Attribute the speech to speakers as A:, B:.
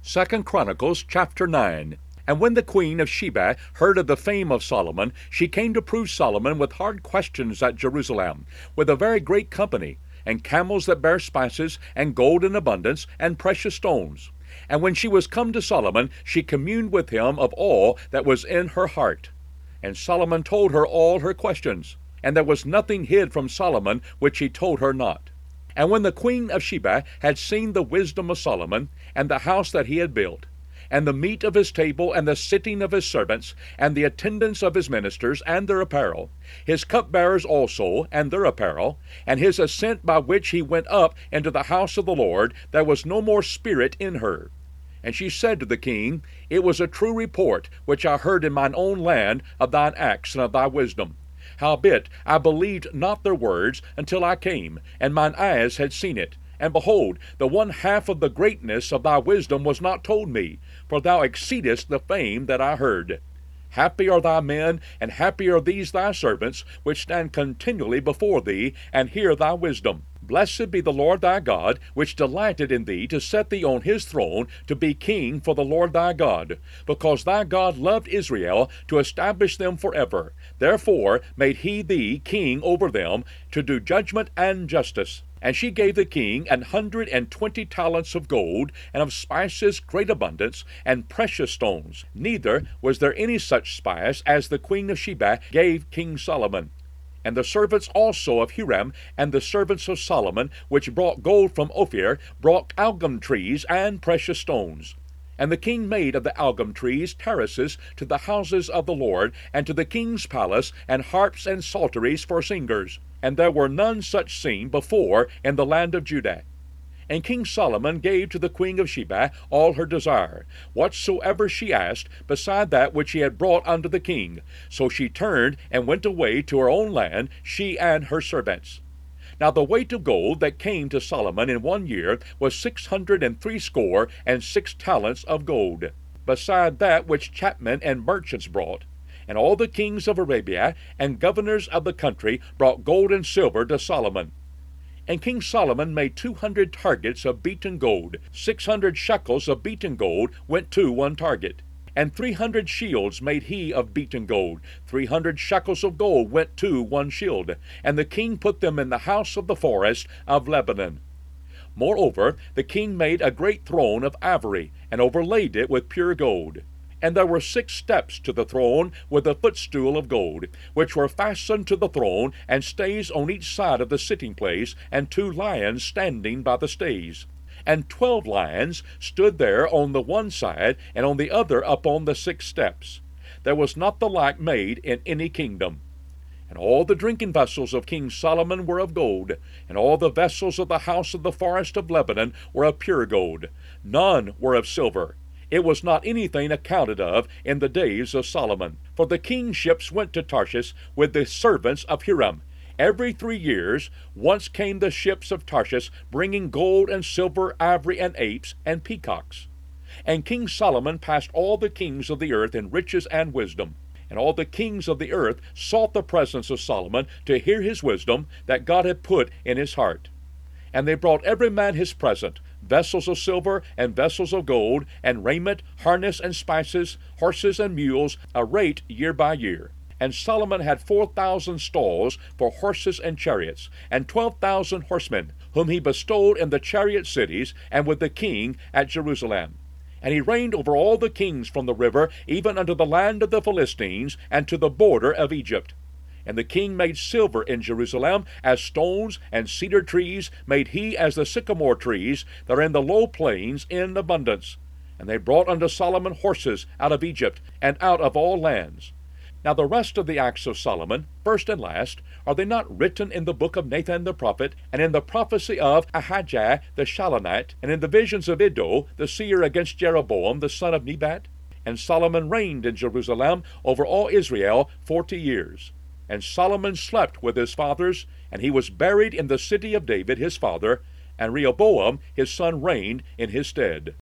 A: Second Chronicles chapter 9. And when the queen of Sheba heard of the fame of Solomon, she came to prove Solomon with hard questions at Jerusalem, with a very great company, and camels that bear spices, and gold in abundance, and precious stones. And when she was come to Solomon, she communed with him of all that was in her heart. And Solomon told her all her questions, and there was nothing hid from Solomon which he told her not. And when the queen of Sheba had seen the wisdom of Solomon, and the house that he had built, and the meat of his table, and the sitting of his servants, and the attendance of his ministers, and their apparel, his cupbearers also, and their apparel, and his ascent by which he went up into the house of the Lord, there was no more spirit in her. And she said to the king, It was a true report which I heard in mine own land of thine acts and of thy wisdom. Howbeit I believed not their words until I came, and mine eyes had seen it. And behold, the one half of the greatness of thy wisdom was not told me, for thou exceedest the fame that I heard. Happy are thy men, and happy are these thy servants, which stand continually before thee, and hear thy wisdom. Blessed be the Lord thy God, which delighted in thee to set thee on his throne, to be king for the Lord thy God, because thy God loved Israel, to establish them forever. Therefore made he thee king over them, to do judgment and justice. And she gave the king 120 talents of gold, and of spices great abundance, and precious stones. Neither was there any such spice as the queen of Sheba gave King Solomon. And the servants also of Hiram, and the servants of Solomon, which brought gold from Ophir, brought algum trees and precious stones. And the king made of the algum trees terraces to the houses of the Lord, and to the king's palace, and harps and psalteries for singers. And there were none such seen before in the land of Judah. And King Solomon gave to the queen of Sheba all her desire, whatsoever she asked, beside that which he had brought unto the king. So she turned and went away to her own land, she and her servants. Now the weight of gold that came to Solomon in 1 year was 666 talents of gold, beside that which chapmen and merchants brought. And all the kings of Arabia and governors of the country brought gold and silver to Solomon. And King Solomon made 200 targets of beaten gold. 600 shekels of beaten gold went to one target. And 300 shields made he of beaten gold. 300 shekels of gold went to one shield. And the king put them in the house of the forest of Lebanon. Moreover, the king made a great throne of ivory, and overlaid it with pure gold. And there were 6 steps to the throne, with a footstool of gold, which were fastened to the throne, and stays on each side of the sitting place, and 2 lions standing by the stays. And 12 lions stood there on the one side, and on the other upon the 6 steps. There was not the like made in any kingdom. And all the drinking vessels of King Solomon were of gold, and all the vessels of the house of the forest of Lebanon were of pure gold. None were of silver. It was not anything accounted of in the days of Solomon. For the king's ships went to Tarshish with the servants of Hiram. Every 3 years once came the ships of Tarshish, bringing gold and silver, ivory and apes and peacocks. And King Solomon passed all the kings of the earth in riches and wisdom. And all the kings of the earth sought the presence of Solomon to hear his wisdom that God had put in his heart. And they brought every man his present, vessels of silver, and vessels of gold, and raiment, harness, and spices, horses and mules, a rate year by year. And Solomon had 4,000 stalls for horses and chariots, and 12,000 horsemen, whom he bestowed in the chariot cities, and with the king at Jerusalem. And he reigned over all the kings from the river, even unto the land of the Philistines, and to the border of Egypt. And the king made silver in Jerusalem as stones, and cedar trees made he as the sycamore trees that are in the low plains in abundance. And they brought unto Solomon horses out of Egypt, and out of all lands. Now the rest of the acts of Solomon, first and last, are they not written in the book of Nathan the prophet, and in the prophecy of Ahijah the Shilonite, and in the visions of Iddo the seer against Jeroboam the son of Nebat? And Solomon reigned in Jerusalem over all Israel 40 years. And Solomon slept with his fathers, and he was buried in the city of David his father, and Rehoboam his son reigned in his stead.